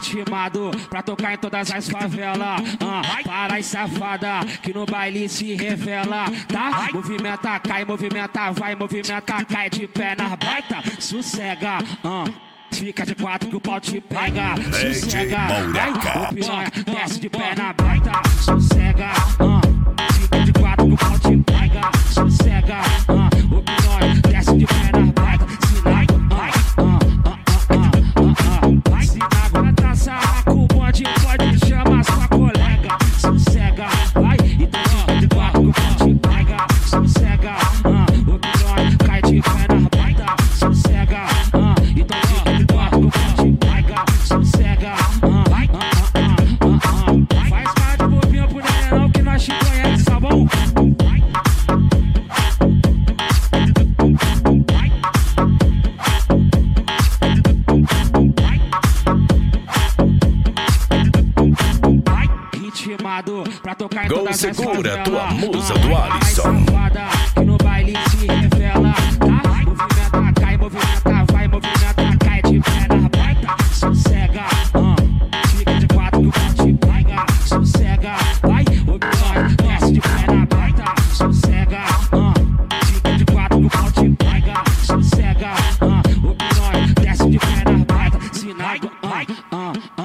ritmado pra tocar em todas as favelas. Para as safada que no baile se revela, tá? Movimenta, cai, movimenta, vai, movimenta, cai de pé na baita, sossega, fica de quatro que o pau te pega, sossega, vai, o piranha desce de pé na baita, sossega, fica de quatro que o pau te pega, sossega, o piranha desce de pé na baita, se na aguenta sarraco, o bonde pode chamar sua colega, sossega, vai, então fica de quatro que o pau te pega, sossega, o piranha cai de pé na baita, sossega, então fica de quatro que o pau te pega, sossega, faz mais de bobinha pro neném que nós te conhece, tá bom? Ritmado pra tocar em Gol todas as Segura, favelas. tua musa do Alisson. Safada que no baile se revela, tá? Movimenta, cai, movimenta, vai, movimenta, cai de pé na baita, sossega, fica de quatro que o pau te pega, sossega, vai, o piranha desce de pé na baita, sossega, fica de quatro que o pau te pega, sossega, o piranha desce de pé na baita, se na